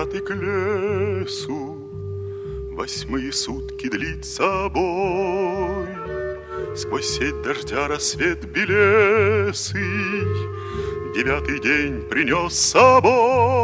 Прижатый к лесу, 8-е сутки длится бой. Сквозь сеть дождя рассвет белесый 9-й день принес с собой.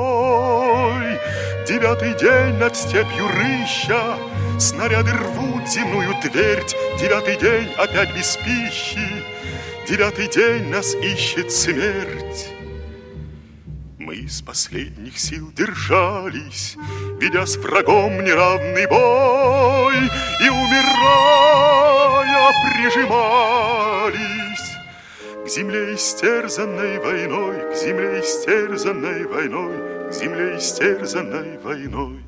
9-й день над степью рыща снаряды рвут земную твердь. 9-й день опять без пищи, 9-й день нас ищет смерть. Мы из последних сил держались, ведя с врагом неравный бой, и, умирая, прижимались к земле истерзанной войной, к земле истерзанной войной, к земле истерзанной войной.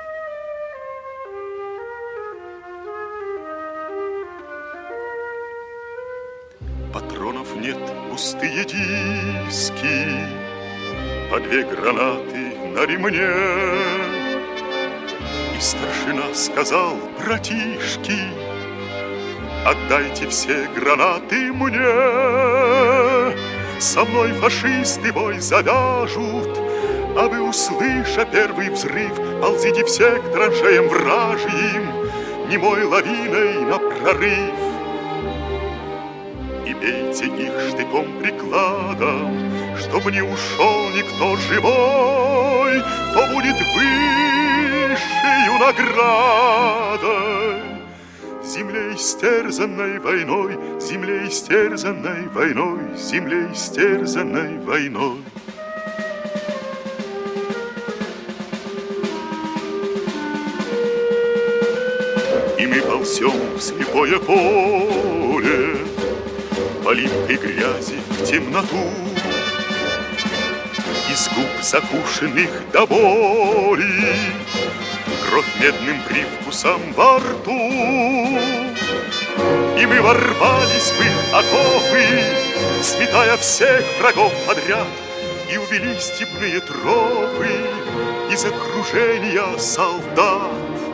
Патронов нет, пустые диски, по 2 гранаты на ремне. И старшина сказал: братишки, отдайте все гранаты мне. Со мной фашисты бой завяжут, а вы, услыша первый взрыв, ползите все к траншеям вражьим, немой лавиной на прорыв. И бейте их штыком прикладом, чтоб не ушел никто живой, то будет высшею наградой. Земле истерзанной войной, земле истерзанной войной, земле истерзанной войной. И мы ползем в слепое поле, по липкой грязи в темноту, из губ закушенных до боли кровь медным привкусом во рту. И мы ворвались в их окопы, сметая всех врагов подряд, и увели степные тропы из окружения солдат.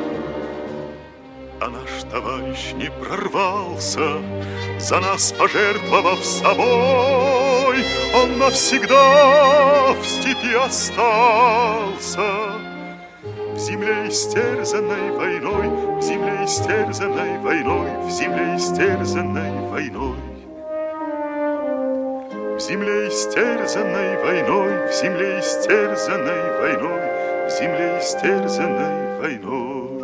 А наш товарищ не прорвался, за нас пожертвовав собой. Он навсегда в степи остался, в земле истерзанной войной, в земле истерзанной войной, в земле истерзанной войной. В земле истерзанной войной, в земле истерзанной войной, в земле истерзанной войной.